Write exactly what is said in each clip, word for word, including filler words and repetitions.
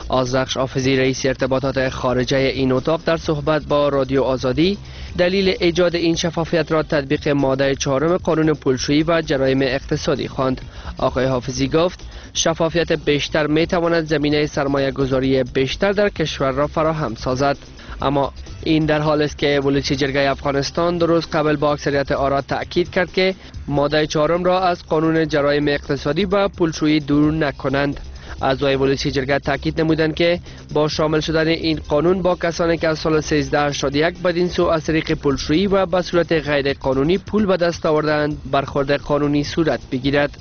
آذرخش حافظی رئیس ارتباطات خارجه این اتاق در صحبت با رادیو آزادی دلیل ایجاد این شفافیت را تطبیق ماده چهارم قانون پولشویی و جرایم اقتصادی خواند. آقای حافظی گفت شفافیت بیشتر می تواند زمینه سرمایه گذاری بیشتر در کشور را فراهم سازد. اما این در حال است که ولایت جرگه افغانستان دو روز قبل با اکثریت آرا تأکید کرد که ماده چهارم را از قانون جرایم اقتصادی و پولشویی دور نکنند. اعضای ولایت جرگه تاکید نمودند که با شامل شدن این قانون با کسانی که از سال سیزده هشتاد و یک بدین سو از طریق پولشویی و به صورت غیر قانونی پول به دست آوردند برخورد قانونی صورت بگیرد.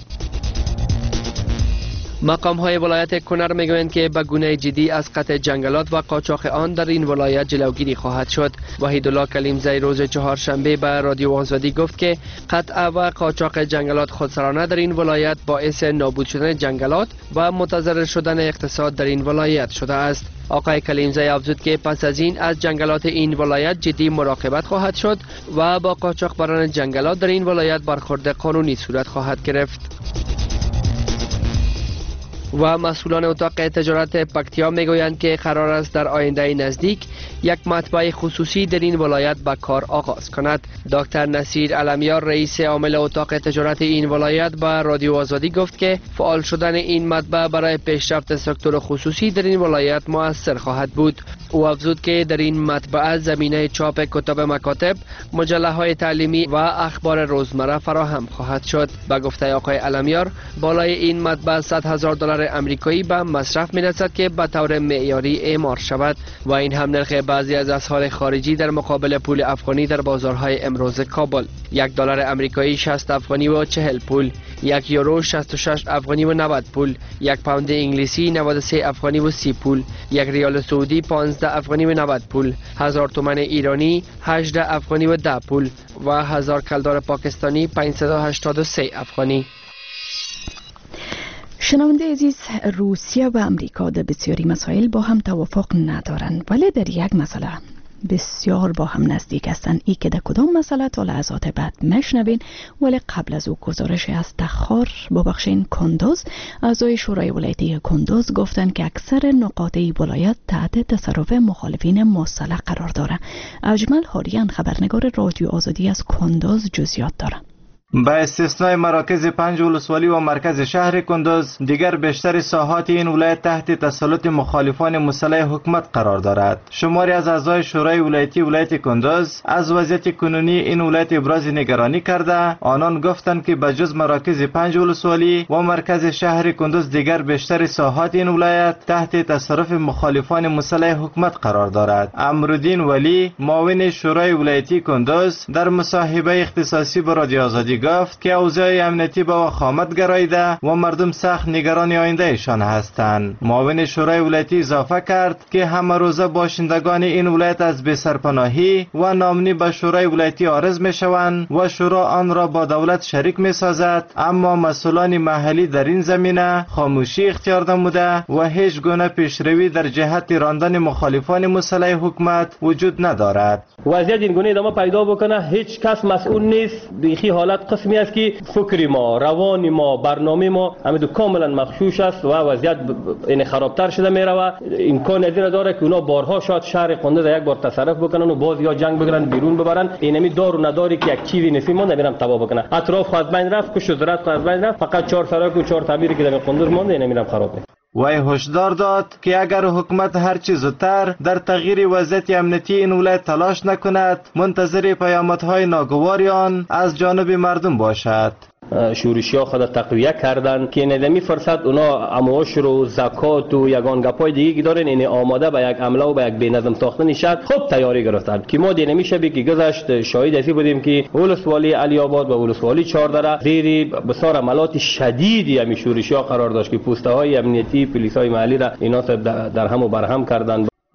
مقام های ولایت کنر میگویند که به گونه جدی از قطع جنگلات و قاچاق آن در این ولایت جلوگیری خواهد شد. وحیدالله کلیمزی روز چهارشنبه به رادیو آزادی گفت که قطع و قاچاق جنگلات خودسرانه در این ولایت باعث نابود شدن جنگلات و متضرر شدن اقتصاد در این ولایت شده است. آقای کلیمزی افزود که پس از این از جنگلات این ولایت جدی مراقبت خواهد شد و با قاچاقبران جنگلات در این ولایت برخورد قانونی صورت خواهد گرفت. و مسئولان اتاق تجارت پکتیا میگویند که قرار است در آینده نزدیک یک مطبع خصوصی در این ولایت به کار آغاز کند. دکتر نصیر علمیار رئیس عامل اتاق تجارت این ولایت به رادیو آزادی گفت که فعال شدن این مطبع برای پیشرفت سکتور خصوصی در این ولایت مؤثر خواهد بود. او افزود که در این مطبع زمینه چاپ کتاب مکاتب، مجله های تعلیمی و اخبار روزمره فراهم خواهد شد. به گفته آقای علمیار بالای این مطبع صد هزار دلار امریکایی به مصرف می‌رسد که به طور معیاری اعمار شود و این هم نرخ بعضی از اسعار خارجی در مقابل پول افغانی در بازارهای امروز کابل. یک دلار امریکایی شصت افغانی و چهل پول، یک یورو شصت و شش افغانی و نود پول، یک پوند انگلیسی نود و سه افغانی و سی پول، یک ریال سعودی پانزده افغانی و نود پول، هزار تومان ایرانی هجده افغانی و ده پول و هزار کلدار پاکستانی پانصد و هشتاد و سه افغانی. شنونده عزیز، روسیه و امریکا در بسیاری مسائل با هم توافق ندارند، ولی در یک مسئله بسیار با هم نزدیک هستند. ای که در کدام مسئله تا لحظات بعد میشنوین، ولی قبل از او گزارش از تخار ببخشین کندوز. اعضای شورای ولایتی کندوز گفتند که اکثر نقاط ولایت تحت تصرف مخالفین مسلح قرار دارند. اجمل حاریان خبرنگار رادیو آزادی از کندوز جزئیات دارد. با استثنای مراکز پنج ولسوالی و مرکز شهر کندوز، دیگر بیشتر ساحات این ولایت تحت تسلط مخالفان مسلح حکومت قرار دارد. شماری از اعضای شورای ولایتی ولایت کندوز از وضعیت کنونی این ولایت ابراز نگرانی کرده. آنان گفتند که بجز مراکز پنج ولسوالی و مرکز شهر کندوز، دیگر بیشتر ساحات این ولایت تحت تصرف مخالفان مسلح حکومت قرار دارد. امرالدین ولی، معاون شورای ولایتی کندوز، در مصاحبه اختصاصی با رادیو آزادی گفت که اوضاع امنیتی به وخامت گراییده و مردم سخت نگران آینده ایشان هستند. معاون شورای ولایتی اضافه کرد که همه روزه باشندگان این ولایت از بی‌سرپناهی و ناامنی به شورای ولایتی عارض میشوند و شورا آن را با دولت شریک میسازد، اما مسئولان محلی در این زمینه خاموشی اختیار نموده و هیچ گونه پیشروی در جهت راندن مخالفان مسلح حکومت وجود ندارد. وضعیت این گونه ادامه پیدا بکنه، هیچ کس مسئول نیست. بیخی حالت قسمی است که فکر ما، روان ما، برنامه ما همه کاملا مغشوش است و وضعیت این خرابتر شده می رود. امکان از این داره که اونا بارها شاید شهر کندوز یک بار تصرف بکنن و باز یا جنگ بگیرن بیرون ببرن. اینمی دار و نداری که یک چیزی نسی ما نمیرم تباه بکنه. اطراف خواهد بین رفت، کش و زرات خواهد بین رفت، فقط چهار سراک و چهار تعمیری که در کندوز مونده نمیرم خرابه. وی هشدار داد که اگر حکومت هر چه زودتر در تغییر وضعیت امنیتی این ولایت تلاش نکند، منتظر پیامدهای ناگواری آن از جانب مردم باشد. شورشی ها خود تقویه کردن که ندمی فرصت اونا امواش رو زکات و یگان گپای دیگه که دارن، این آماده به یک عمله و به یک بینظم ساختن شد خوب تیاری گرفتن. که ما دینمی شبی که گذشت شاهد ازی بودیم که ولسوالی علی آباد و ولسوالی چهاردره زیر بسیار عملات شدیدی همی شورشی ها قرار داشت که پوسته های امنیتی پلیس های محلی را اینا در هم و برهم کردن.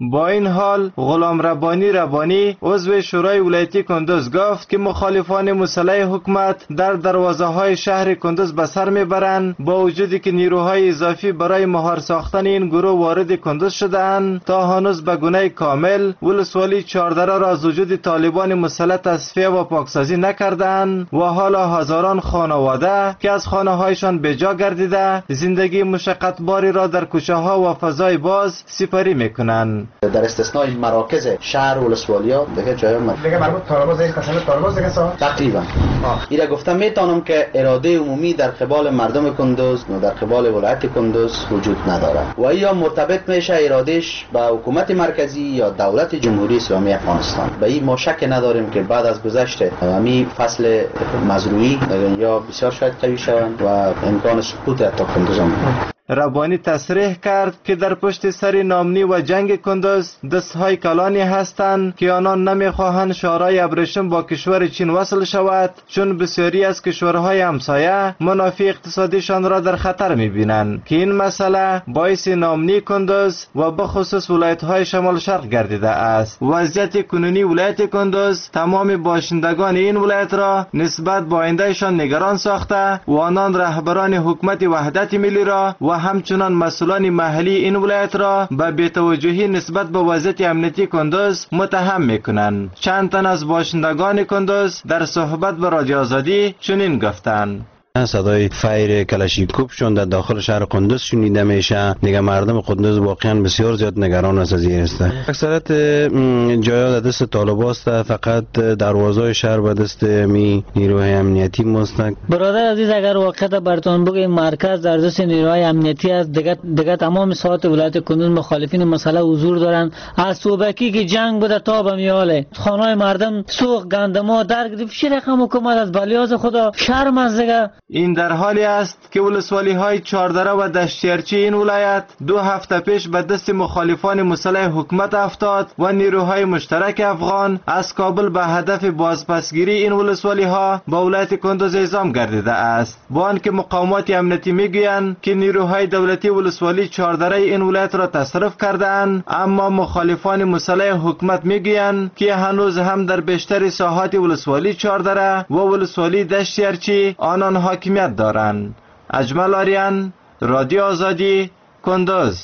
با این حال غلام ربانی ربانی عضو شورای ولایتی کندوز گفت که مخالفان مسلح حکومت در دروازه های شهر کندوز به سر میبرند، با وجودی که نیروهای اضافی برای مهار ساختن این گروه وارد کندوز شدند. تا هنوز به گونه کامل ولسوالی چهاردره را از وجود طالبان مسلح تصفیه و پاکسازی نکردند و حالا هزاران خانواده که از خانه هایشان به جا گردیده زندگی مشقت باری را در کوچه ها و فضای باز سپری میکنند. در استثنای مراکز شهر ولسوالی ها دیگه جای ما دیگه مربوط طالبان زیر قسم طالبان دیگه سا تقریبا اینا گفتم میتونم که اراده عمومی در قبال مردم کندوز و در قبال ولایت کندوز وجود نداره و یا مرتبط میشه ارادهش با حکومت مرکزی یا دولت جمهوری اسلامی افغانستان. به این ما شک نداریم که بعد از گذشت همین فصل مزروعی یا بسیار شاید قوی شوند و امکان سقوط حتی کندوز هم. ربانی تصریح کرد که در پشت سر نامنی و جنگ کندوز دستهای کلانی هستند که آنان نمیخواهند شورای ابریشم با کشور چین وصل شود، چون بسیاری از کشورهای همسایه منافع اقتصادیشان را در خطر میبینند که این مسئله باعث نامنی کندوز و به خصوص ولایت‌های شمال شرق گردیده است. وضعیت کنونی ولایت کندوز تمام باشندگان این ولایت را نسبت به آیندهشان نگران ساخته و آنان رهبران حکومت وحدت ملی را و همچنان مسئولان محلی این ولایت را به بی‌توجهی نسبت به وضعیت امنیتی کندوز متهم میکنند. چند تن از باشندگان کندوز در صحبت با رادیو آزادی چنین گفتند: صدای فایر کلاشینکوفشون در داخل شهر کندوز شنیده میشه. دیگه مردم کندوز واقعا بسیار زیاد نگران است از این است. اکثریت جایا در دست طالبان است، فقط دروازه شهر به دست می نیروهای امنیتی است. برادر عزیز، اگر واقعا براتون بگم مرکز در دست نیروهای امنیتی است، دیگه دیگه تمام ساعت ولایت کندوز مخالفین مسئله حضور دارن. از صبحکی که جنگ بوده تا به میاله خانه‌های مردم سوخت، گندما در گرفت. چه رقم حکومت از بلیاز خدا شرم از دیگه. این در حالی است که ولسوالی های چهاردره و دشتیرچی این ولایت دو هفته پیش به دست مخالفان مسلح حکومت افتاد و نیروهای مشترک افغان از کابل به هدف بازپسگیری این ولسوالی ها به ولایت کندوز اعزام گردیده است. با آنکه مقامات امنیتی میگویند که نیروهای دولتی ولسوالی چهاردره این ولایت را تصرف کردند، اما مخالفان مسلح حکومت میگویند که هنوز هم در بیشتر ساحات ولسوالی چهاردره و ولسوالی دشتیرچی آنان حاکمیت دارند. اجمل آریان، رادیو آزادی، کندوز.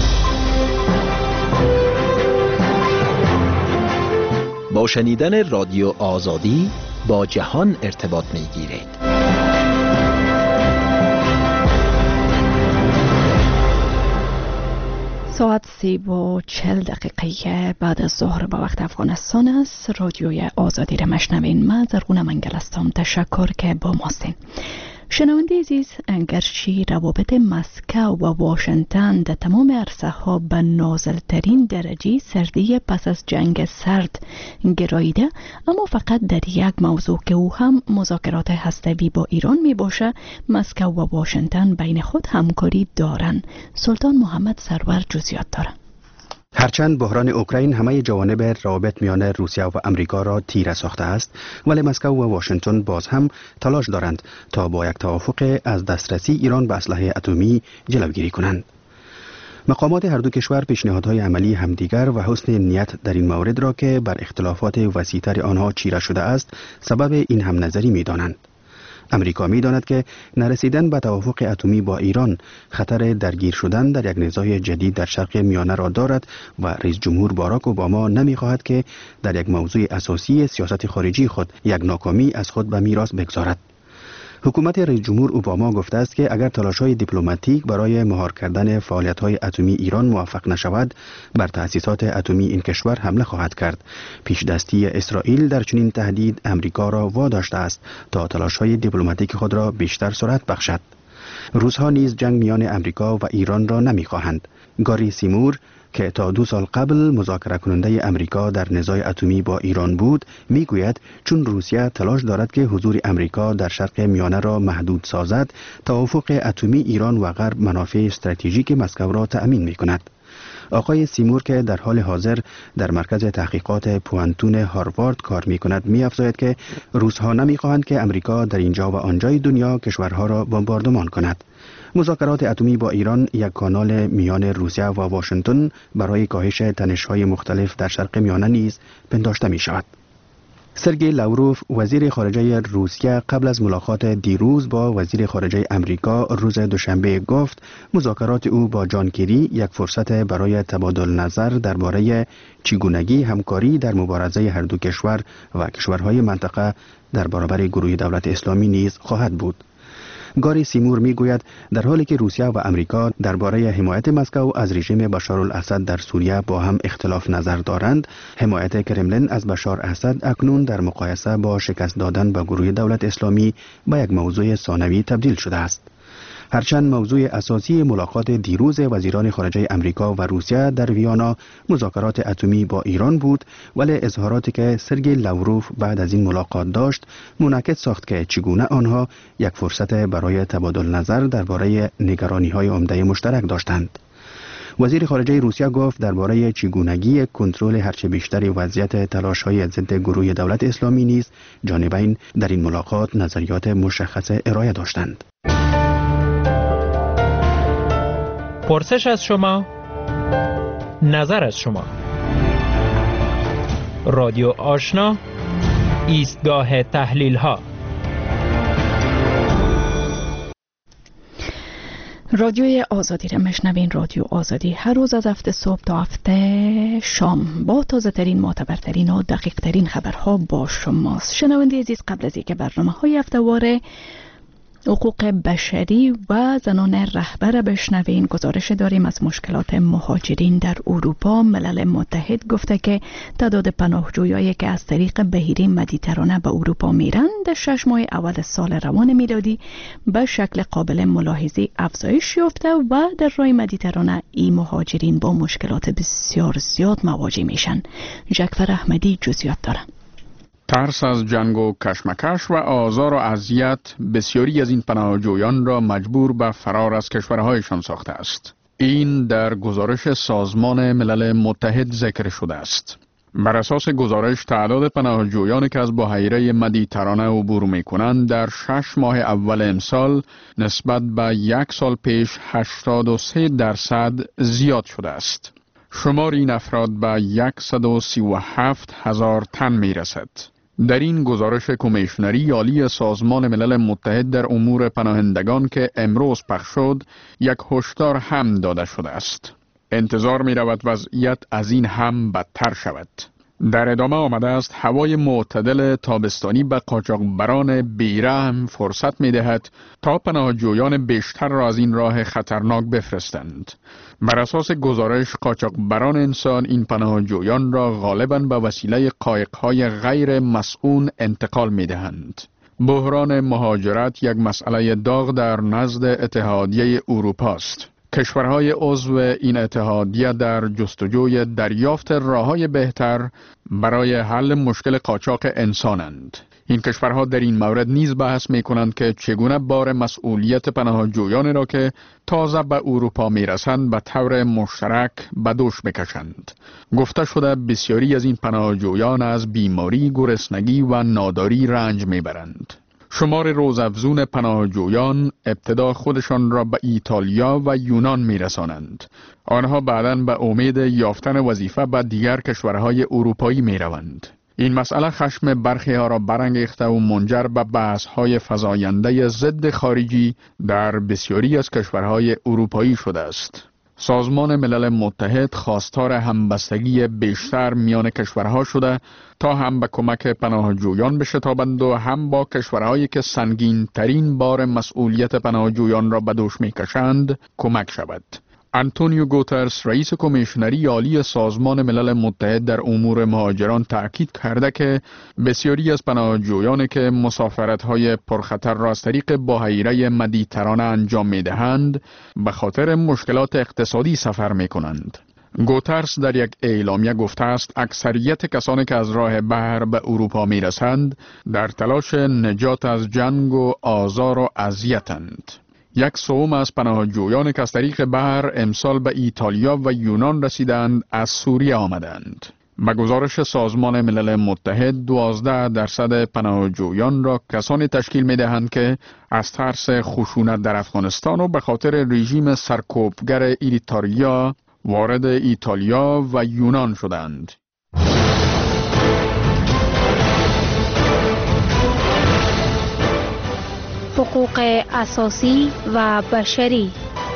با شنیدن رادیو آزادی با جهان ارتباط میگیرید. ساعت سی و چل دقیقه بعد از ظهر با وقت افغانستان است. رادیوی آزادی را مشنوین. من زرغون منگل هستم. تشکر که با ماستین. شنونده عزیز، اگرچه روابط مسکو و واشنگتن در تمام عرصه ها به نازلترین درجه سردی پس از جنگ سرد گراییده، اما فقط در یک موضوع که او هم مذاکرات هسته‌ای با ایران می باشه، مسکو و واشنگتن بین خود همکاری دارند. سلطان محمد سرور جزئیات داره. هرچند بحران اوکراین همه جوانب روابط میان روسیه و امریکا را تیره ساخته است، ولی مسکو و واشنگتن باز هم تلاش دارند تا با یک توافق از دسترسی ایران به اسلحه اتمی جلوگیری کنند. مقامات هر دو کشور پیشنهادهای عملی همدیگر و حسن نیت در این مورد را که بر اختلافات وسیع‌تر آنها چیره شده است سبب این هم نظری می دانند. امریکا می داند که نرسیدن به توافق اتمی با ایران خطر درگیر شدن در یک نزاع جدید در شرق میانه را دارد و رئیس جمهور باراک اوباما نمی خواهد که در یک موضوع اساسی سیاست خارجی خود یک ناکامی از خود به میراث بگذارد. حکومت رئیس جمهور اوباما گفته است که اگر تلاش‌های دیپلماتیک برای مهار کردن فعالیت‌های اتمی ایران موفق نشود، بر تأسیسات اتمی این کشور حمله خواهد کرد. پیش دستی اسرائیل در چنین تهدید امریکا را واداشته است تا تلاش‌های دیپلماتیک خود را بیشتر سرعت بخشد. روس‌ها نیز جنگ میان امریکا و ایران را نمی‌خواهند. گاری سیمور که تا دو سال قبل مذاکره کننده امریکا در نزاع اتمی با ایران بود، میگوید چون روسیه تلاش دارد که حضور امریکا در شرق میانه را محدود سازد، توافق اتمی ایران و غرب منافع استراتژیک مسکو را تأمین میکند. آقای سیمور که در حال حاضر در مرکز تحقیقات پوانتون هاروارد کار می کند می افزاید که روس‌ها نمی خواهند که امریکا در اینجا و آنجای دنیا کشورها را بمباردمان کند. مذاکرات اتمی با ایران یک کانال میان روسیه و واشنگتن برای کاهش تنش‌های مختلف در شرق میانه نیز پنداشته می شود. سرگئی لاوروف وزیر خارجه روسیه قبل از ملاقات دیروز با وزیر خارجه امریکا روز دوشنبه گفت مذاکرات او با جان کری یک فرصت برای تبادل نظر درباره چگونگی همکاری در مبارزه هر دو کشور و کشورهای منطقه در برابر گروه دولت اسلامی نیز خواهد بود. گاری سیمور می گوید در حالی که روسیه و امریکا درباره حمایت مسکو از رژیم بشار الاسد در سوریه با هم اختلاف نظر دارند، حمایت کرملین از بشار اسد اکنون در مقایسه با شکست دادن به گروه دولت اسلامی به یک موضوع ثانوی تبدیل شده است. هرچند موضوع اساسی ملاقات دیروز وزیران خارجه امریکا و روسیه در ویانا مذاکرات اتمی با ایران بود، ولی اظهاراتی که سرگئی لاوروف بعد از این ملاقات داشت منعکس ساخت که چگونه آنها یک فرصت برای تبادل نظر درباره نگرانی‌های عمده مشترک داشتند. وزیر خارجه روسیه گفت درباره چگونگی کنترل هرچه بیشتر وضعیت تلاش‌های ضد گروه دولت اسلامی نیز جانبین در این ملاقات نظریات مشخص ارائه داشتند. پرسش از شما، نظر از شما. رادیو آشنا، ایستگاه تحلیل ها. رادیوی آزادی را مشنوین. رادیو آزادی هر روز از هفته صبح تا هفته شام با تازه ترین، معتبرترین و دقیق ترین خبرها با شماست. شنونده عزیز، قبل از اینکه برنامه های هفته‌واره حقوق بشری و زنان رهبر بشنوین، گزارش داریم از مشکلات مهاجرین در اروپا. ملل متحد گفته که تعداد پناهجویایی که از طریق بحیره مدیترانه به اروپا میرند در شش ماه اول سال روان میلادی به شکل قابل ملاحظه افزایش یافته و در راه مدیترانه این مهاجرین با مشکلات بسیار زیاد مواجه میشن. جعفر احمدی جزئیات داره. ترس از جنگ و کشمکش و آزار و اذیت بسیاری از این پناهجویان را مجبور به فرار از کشورهایشان ساخته است. این در گزارش سازمان ملل متحد ذکر شده است. بر اساس گزارش تعداد پناهجویانی که از بحیره مدیترانه عبور می‌کنند در شش ماه اول امسال نسبت به یک سال پیش هشتاد و سه درصد زیاد شده است. شمار این افراد به صد و سی و هفت هزار تن می‌رسد. در این گزارش کمیشنری عالی سازمان ملل متحد در امور پناهندگان که امروز پخش شد، یک هشدار هم داده شده است. انتظار می رود وضعیت از این هم بدتر شود. در ادامه آمده است هوای معتدل تابستانی به قاچاقبران بیرحم فرصت می دهد تا پناهجویان بیشتر را از این راه خطرناک بفرستند. بر اساس گزارش قاچاقبران انسان این پناهجویان را غالباً به وسیله قایق‌های غیر مسئول انتقال می دهند. بحران مهاجرت یک مسئله داغ در نزد اتحادیه اروپا است. کشورهای عضو این اتحادیه در جستجوی دریافت راه‌های بهتر برای حل مشکل قاچاق انسانند. این کشورها در این مورد نیز بحث می کنند که چگونه بار مسئولیت پناهجویان را که تازه به اروپا می رسند به طور مشترک به دوش بکشند. گفته شده بسیاری از این پناهجویان از بیماری، گرسنگی و ناداری رنج می برند. شمار روزافزون پناهجویان ابتدا خودشان را به ایتالیا و یونان می رسانند. آنها بعداً به امید یافتن وظیفه به دیگر کشورهای اروپایی می روند. این مسئله خشم برخی ها را برانگیخته و منجر به بحث‌های فزاینده ضد خارجی در بسیاری از کشورهای اروپایی شده است. سازمان ملل متحد خواستار همبستگی بیشتر میان کشورها شده تا هم به کمک پناهجویان بشتابند و هم با کشورهایی که سنگین ترین بار مسئولیت پناهجویان را به دوش میکشند کمک شود. آنتونیو گوترس رئیس کمیشنری عالی سازمان ملل متحد در امور مهاجران تأکید کرده که بسیاری از پناهجویانی که مسافرت‌های پرخطر را از طریق بحیره مدیترانه انجام می‌دهند به خاطر مشکلات اقتصادی سفر می‌کنند. گوترس در یک اعلامیه گفته است اکثریت کسانی که از راه بحر به اروپا می‌رسند در تلاش نجات از جنگ و آزار و اذیت‌اند. یک سوم از پناهجویان که از طریق بحر امسال به ایتالیا و یونان رسیدند از سوریه آمدند. به گزارش سازمان ملل متحد دوازده درصد پناهجویان را کسانی تشکیل می دهند که از ترس خشونت در افغانستان و به خاطر رژیم سرکوبگر ایریتاریا وارد ایتالیا و یونان شدند. حقوق اساسی و بشری.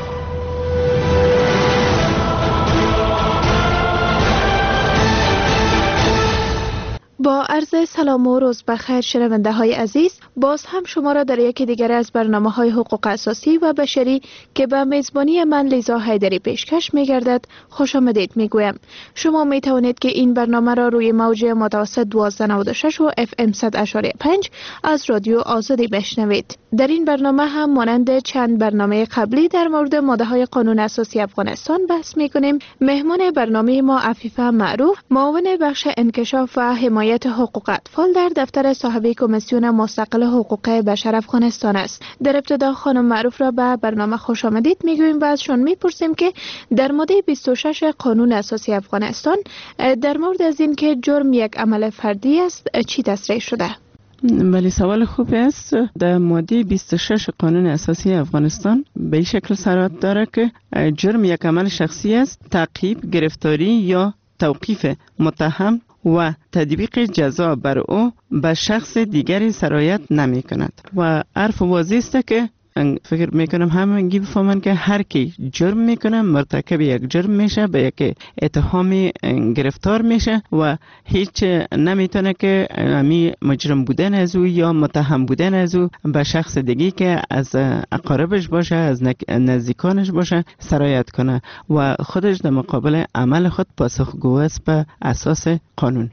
با عرض سلام و روز بخیر شنونده های عزیز، باز هم شما را در یکی دیگر از برنامه های حقوق اساسی و بشری که به میزبانی من لیزا حیدری پیشکش می گردد خوش آمدید می گویم. شما می توانید که این برنامه را روی موج متوسط دوازده نود و شش و اف ام صد اشاری پنج از رادیو آزادی بشنوید. در این برنامه هم مانند چند برنامه قبلی در مورد ماده های قانون اساسی افغانستان بحث می کنیم. مهمان برنامه ما عفیفه معروف، معاون بخش انکشاف و حمایت حقوق اطفال در دفتر صاحب کمیسیون مستقل حقوق بشر افغانستان است. در ابتدا خانم معروف را به برنامه خوش آمدید میگوییم و ازشون میپرسیم که در ماده بیست و شش قانون اساسی افغانستان در مورد از این که جرم یک عمل فردی است چی تصریح شده؟ بله، سوال خوبی است. در ماده بیست و شش قانون اساسی افغانستان به این شکل صراحت داره که جرم یک عمل شخصی است. تعقیب، گرفتاری یا توقیف متهم و تطبیق جزا بر او به شخص دیگری سرایت نمی کند و عرف واضح است که فکر میکنم همگی بفهمن که هر کی جرم میکنه مرتکب یک جرم میشه، به یک اتهام گرفتار میشه و هیچ نمیتونه که امی مجرم بودن از او یا متهم بودن از او به شخص دیگی که از اقاربش باشه، از نزدیکانش باشه سرایت کنه و خودش در مقابل عمل خود پاسخگو است به اساس قانون.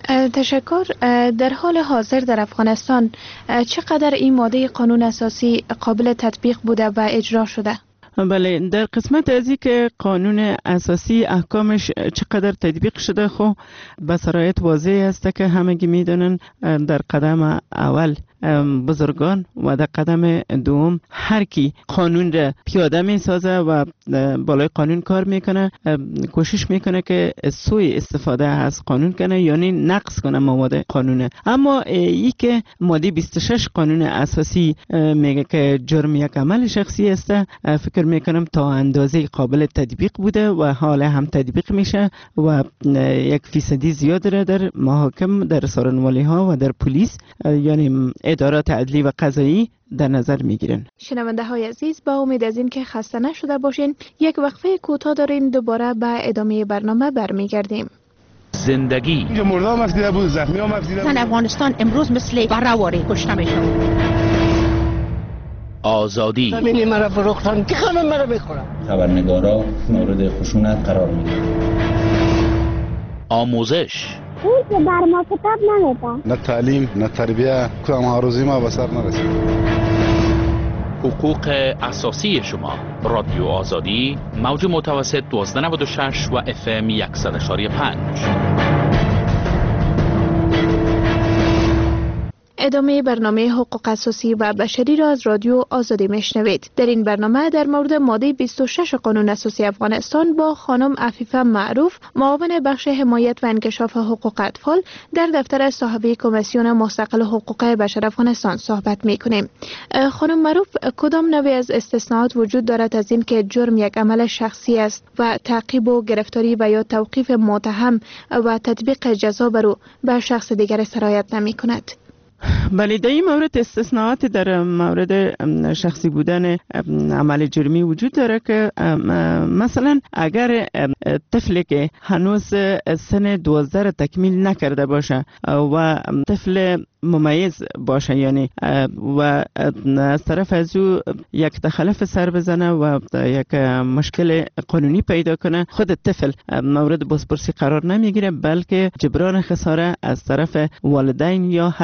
تشکر. در حال حاضر در افغانستان چقدر این ماده قانون اساسی قابل تطبیق بوده و اجرا شده؟ بله، در قسمت از این که قانون اساسی احکامش چقدر تطبیق شده خو به صراحت واضح است که همگی میدونن در قدم اول بزرگان و در قدم دوم هر کی قانون را پیاده می سازه و بالای قانون کار میکنه کوشش میکنه که سوء استفاده از قانون کنه، یعنی نقض کنه مواد قانون. اما ای که ماده بیست و شش قانون اساسی میگه که جرم یک عمل شخصی است، فکر میکنم تا اندازه قابل تطبیق بوده و حالا هم تطبیق میشه و یک فیصدی زیاد در محاکم، در سارنوالی ها و در پلیس یعنی ادارات عدلی و قضایی در نظر میگیرن. شنونده های عزیز، با امید از این که خسته نشده باشین یک وقفه کوتاه داریم، دوباره به ادامه برنامه برمیگردیم. زندگی مردم افزیده بود، زخمی هم افزیده بود. افغانستان امروز مثل برآوری کشته میشه. آزادی زمینی مرا فروختن که همه مرا میخورن. خبرنگارا مورد خشونت قرار میگیرن. آموزش اون که بر ما کتاب نمیده. نه تعلیم نه تربیه، کدام آرزوی ما به سر نرسید. حقوق اساسی شما. رادیو آزادی، موج متوسط دوازده نود و شش و اف ام صد و شش و پنج. ادامه برنامه حقوق اساسی و بشری را از رادیو آزادی میشنوید. در این برنامه در مورد ماده بیست و شش قانون اساسی افغانستان با خانم عفیفه معروف، معاون بخش حمایت و انکشاف حقوق اطفال در دفتر صاحب کمیسیون مستقل حقوق بشر افغانستان صحبت میکنیم. خانم معروف، کدام نوع از استثناءات وجود دارد از این که جرم یک عمل شخصی است و تعقیب و گرفتاری و یا توقیف متهم و تطبیق جزا بر او به شخص دیگر سرایت نمی کند؟ بله، در این مورد استثناءات در مورد شخصی بودن عمل جرمی وجود داره که مثلا اگر طفلی که هنوز سن دوازده را تکمیل نکرده باشه و طفل ممیز باشه یعنی و از طرف از او یک تخلف سر بزنه و یک مشکل قانونی پیدا کنه، خود طفل مورد بازپرسی قرار نمیگیره، بلکه جبران خساره از طرف والدین یا هر کسی که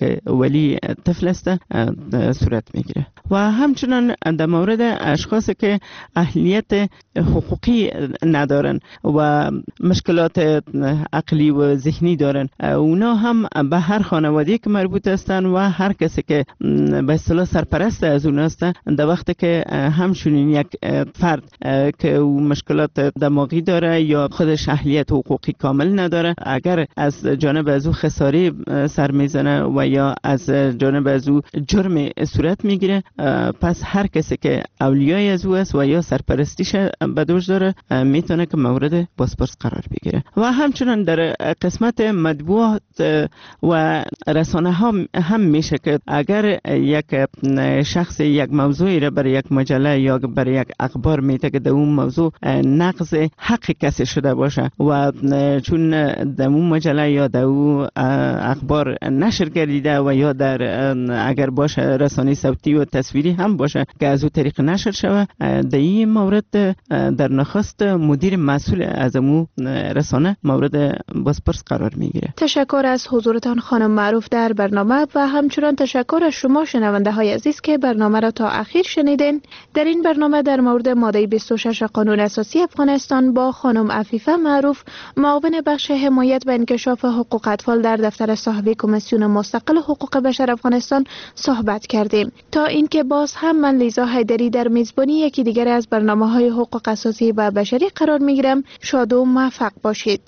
که ولی طفل است صورت میگیره. و همچنان در مورد اشخاص که اهلیت حقوقی ندارن و مشکلات عقلی و ذهنی دارن، اونا هم به هر خانواده که مربوط هستن و هر کسی که به اصطلاح سرپرست از اون هستن، در وقتی که همچنین یک فرد که او مشکلات دماغی داره یا خودش اهلیت حقوقی کامل نداره، اگر از جانب از او خساری سر میزنه و یا از جانب از او جرم صورت میگیره، پس هر کسی که اولیای از او است و یا سرپرستیش به دوش داره میتونه که مورد بازپرس قرار بگیره. و همچنان در قسمت مطبوعات و رسانه ها هم میشه که اگر یک شخص یک موضوعی را برای یک مجله یا برای یک اخبار میده که در اون موضوع نقض حق کسی شده باشه و چون در اون مجله یا در اون اخبار نشر گردیده و یا در اگر باشه رسانه صوتی و تصویری هم باشه که از اون طریق نشر شوه، در این مورد در نخست مدیر مسئول از اون رسانه مورد بازپرس قرار میگیره. تشکر از حضورتان خانم معروف در برنامه و همچنان تشکر از شما شنونده های عزیز که برنامه را تا اخیر شنیدین. در این برنامه در مورد ماده بیست و شش قانون اساسی افغانستان با خانم عفیفه معروف، معاون بخش حمایت و انکشاف حقوق اطفال در دفتر صاحبی کمیسیون مستقل حقوق بشر افغانستان صحبت کردیم. تا اینکه باز هم من لیزا حیدری در میزبانی یکی دیگر از برنامه‌های حقوق اساسی و بشری قرار میگیرم. شاد و موفق باشید.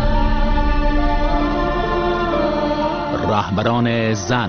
رهبران زن.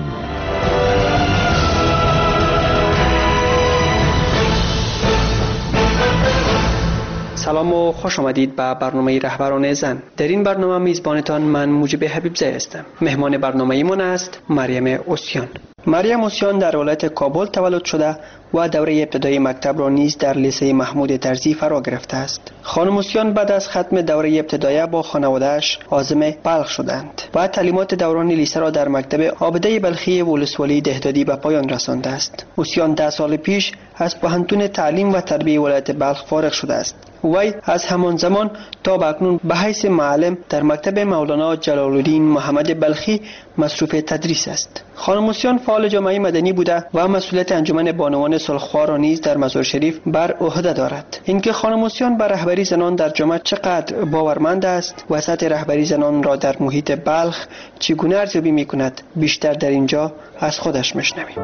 سلام و خوش آمدید به برنامه رهبران زن. در این برنامه میزبانتان من موجب حبیبزاده هستم. مهمان برنامه ایمان است مریم اوسیان. مریم اوسیان در ولایت کابل تولد شده و دوره ابتدایی مکتب را نیز در لیسه محمود طرزی فرا گرفته است. خانم اوسیان بعد از ختم دوره ابتدایی با خانواده‌اش عازم بلخ شدند و تعلیمات دوران لیسه را در مکتب عابده بلخی ولسوالی دهدادی به پایان رسانده است. اوسیان ده سال پیش از پوهنتون تعلیم و تربیه ولایت بلخ فارغ شده است. وی از همان زمان تا به اکنون به حیث معلم در مکتب مولانا جلال الدین محمد بلخی مصروف تدریس است. خانم اوسیان فعال جامعه مدنی بوده و مسئولیت انجمن بانوان صلح‌خواه را نیز در مزار شریف بر عهده دارد. اینکه خانم اوسیان بر رهبری زنان در جامعه چقدر باورمند است و سطح رهبری زنان را در محیط بلخ چگونه ارزیابی می‌کند، بیشتر در اینجا از خودش می‌شنویم.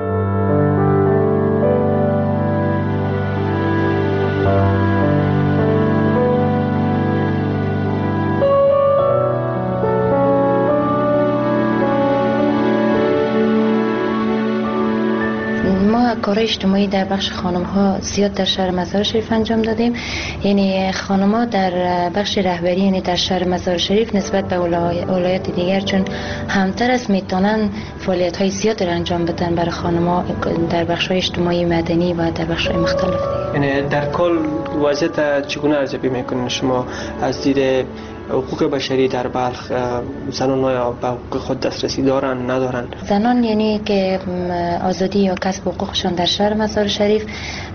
کار اجتماعی در بخش خانم ها زیاد در شهر مزار شریف انجام دادیم. یعنی خانم ها در بخش رهبری، یعنی در شهر مزار شریف نسبت به ولایات دیگر چون همتر است، میتونن فعالیت های زیاد را انجام بدن برای خانم ها در بخش های اجتماعی مدنی و در بخش های مختلف. یعنی در کل وضعیت چگونه ارزیابی میکنین شما از دید حقوق بشری در بلخ؟ زنان آیا به حقوق خود دسترسی دارن ندارن؟ زنان یعنی که آزادی یا کسب حقوقشان در شهر مزار شریف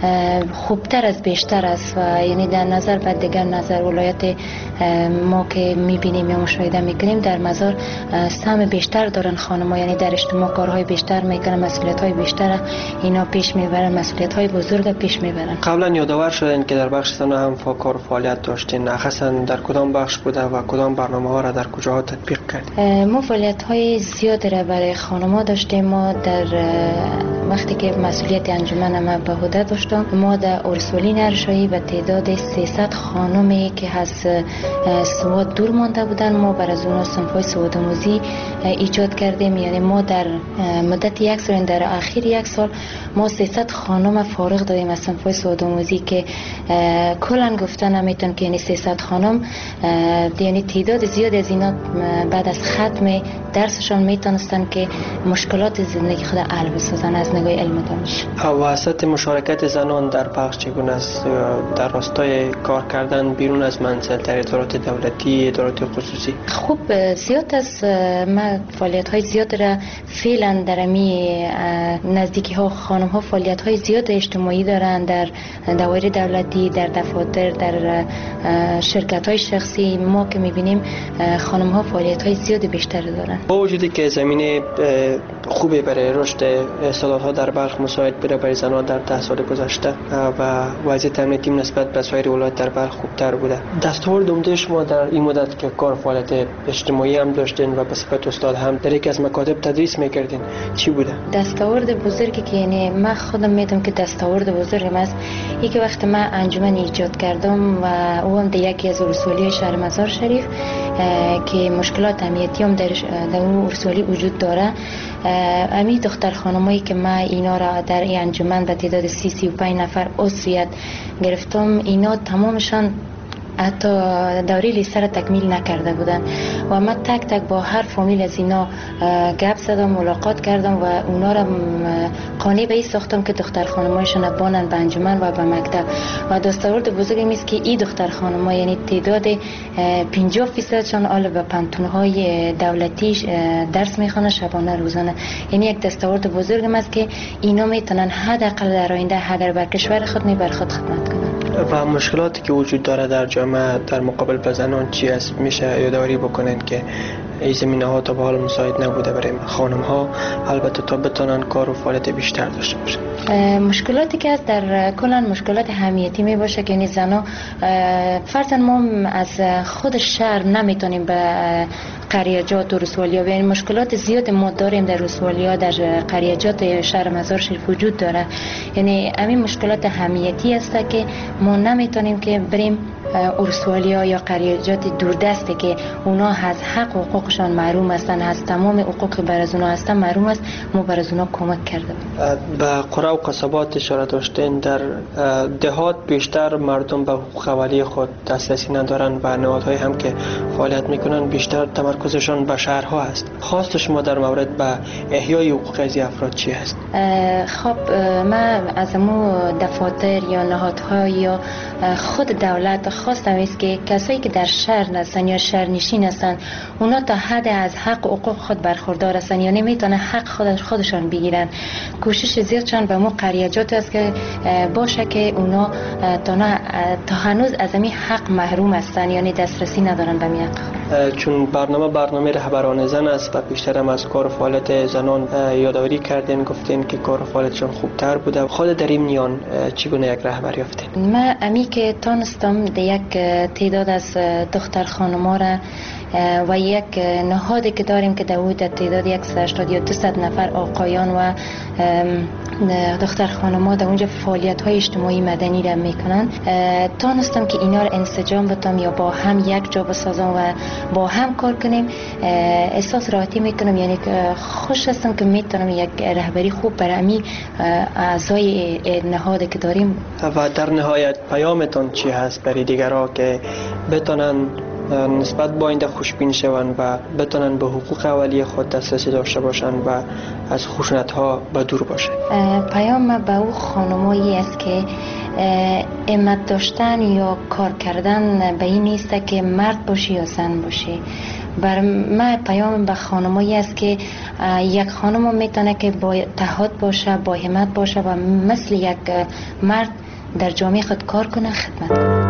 خوبتر از بیشتر است و یعنی در نظر بعد دیگر نظر ولایت ما که میبینیم یا مشاهده میکنیم در مزار سهم بیشتر دارن خانم‌ها، یعنی در اجتماع کارهای بیشتر میکنن، مسئولیت‌های بیشتر اینا پیش میبرن، مسئولیت‌های بزرگ پیش میبرن. قبلا یادآور شدن که در بخش زنان هم کار و فعالیت داشتین، اخصا در کدام بخش بوده و کدام برنامه‌ها را در کجاها تطبیق کردیم؟ ما فعالیت‌های زیادی را برای خانم‌ها داشتیم. ما در وقتی که مسئولیت انجمن ما به عهده داشتم، ما در ارسولی نرشایی به تعداد سیصد خانمی که از سواد دور مانده بودن ما بر از اونها صنف‌های سواد آموزی ایجاد کردیم. یعنی ما در مدت یک سال، در اخیر یک سال ما سیصد خانم فارغ دادیم از صنف‌های سواد آموزی که کلاً گفتن نمیتون که یعنی سیصد خانم، یعنی تعداد زیاد از اینا بعد از ختم درسشان میتونستن که مشکلات زندگی خود حل بسازن از نگاه علم دانش. وسط مشارکت زنان در بخش چگونه است در راستای کار کردن بیرون از منزل در ادارات دولتی، ادارات خصوصی؟ خوب زیاد از ما فعالیت های زیاد را فعلا در می نزدیکی ها خانم ها فعالیت های زیاد اجتماعی دارند در دوایر دولتی، در دفاتر، در شرکت های شخصی. ما که میبینیم خانم ها فعالیت های زیاد بیشتر دارند. با وجودی که زمینه خوبی برای رشد استعدادها در بلخ مساعد بوده برای زنان در ده سال گذشته و وضعیت امنیتی نسبت به سایر ولایت در بلخ خوبتر بوده. دستاورد عمده شما در این مدت که کار فعالیت اجتماعی هم داشتین و به صفت استاد هم در یکی از مکاتب تدریس میکردین چی بوده؟ دستاورد بزرگی که یعنی من خودم میدونم که دستاورد بزرگم است این که وقتی من انجمن ایجاد کردم و اون در یکی از ورسولی شهر مزار شریف که مشکلات امنیتی هم در در اون ورسولی وجود داره، امی دختر خانمایی که من اینا را در این انجمن به تعداد سی سی و پنج نفر عضویت گرفتم، اینا تمامشان حتی دوره لیسه را تکمیل نکرده بودن و من تک تک با هر فامیل از اینا گپ زدم، ملاقات کردم و اونا را قانع به این ساختم که دختر خانمایشان بانن به انجمن و به مکتب. و دستاورد بزرگی میست که این دختر خانما یعنی تعداد پنجاه فیصدشان آل به پانتونهای دولتی درس میخوانن شبانه روزانه. یعنی یک دستاورد بزرگی است که اینا میتونن حداقل در آینده اگر بر کشور خود می بر خود خدمت کنن. و مشکلاتی که وجود داره در جامعه در مقابل به زنان چی است؟ میشه یادآوری بکنن که این زمینه ها تا به حال مساعد نبوده برای خانم ها، البته تا بتونن کار و فعالیت بیشتر داشته باشن. مشکلاتی که است در کلا مشکلات حمیتی می باشه که یعنی زنا فرضاً ما از خود شهر نمیتونیم به قریجات و رسوالی ها بیاییم. مشکلات زیاد ما داریم در رسوالی ها در قریجات شهر مزار شریف وجود داره. یعنی همین مشکلات حمیتی است که ما نمیتونیم که بریم ارسوالی ها یا قریجات دوردسته که اونا از حق و حقوقشان محروم هستن، از تمام حقوق بر از اونا هستن محروم است، ما بر از اونا کمک کرده. به قرى و قصبات اشاره داشتین. در دهات بیشتر مردم به حقوق اولیه خود دسترسی ندارن و نهادهای هم که فعالیت میکنن بیشتر تمرکزشان به شهرها است. خواست شما در مورد به احیای حقوق از افراد چی است؟ خب من از مو دفاتر یا نهادها یا خود دولت خواستم است که کسایی که در شهر هستن یا شهرنشین هستن اونا تا حد از حق و حقوق خود برخوردار هستن، یعنی میتونه حق خود خودشان بگیرن. کوشش زیادشان به مو قریجات است که باشه که اونا تا, تا هنوز از این حق محروم هستن، یعنی دسترسی ندارن به این حق. چون برنامه برنامه رهبران زن است و بیشتر هم از کار و فعالیت زنان یادآوری کردین، گفتین که کار و فعالیتشان خوبتر بوده. خود در این میان چگونه یک رهبر یافتین؟ من امی که تانستم یک تعداد از دختر خانما را و یک نهادی که داریم که در تعداد صد و هشتاد یا دویست نفر آقایان و دختر خانما در اونجا فعالیت های اجتماعی مدنی را میکنن، تانستم که اینا را انسجام بدم یا با هم یک جا بسازم و با هم کار کنیم. احساس راحتی میکنم، یعنی خوش هستم که میتونم یک رهبری خوب برای اعضای نهادی که داریم. و در نهایت پیامتون چی هست برای دیگرها که بتونن نسبت با آینده خوشبین شوند و بتونن به حقوق اولیه خود دسترسی داشته باشن و از خشونت ها به دور باشن؟ پیام به او خانمایی است که همت داشتن یا کار کردن به این نیست که مرد باشی یا زن باشی. بر من پیام به خانمایی است که یک خانم میتونه که با اتحاد باشه، با همت باشه و مثل یک مرد در جامعه خود کار کنه، خدمت کنه.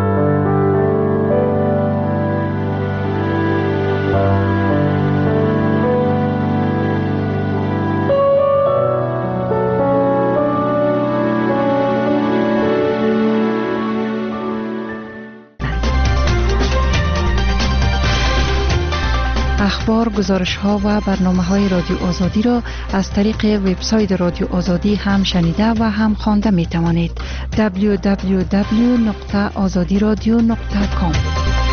اخبار، گزارش‌ها و برنامه‌های رادیو آزادی را از طریق وبسایت رادیو آزادی هم شنیده و هم خوانده می‌توانید. دبلیو دبلیو دبلیو نقطه آزادی رادیو نقطه کام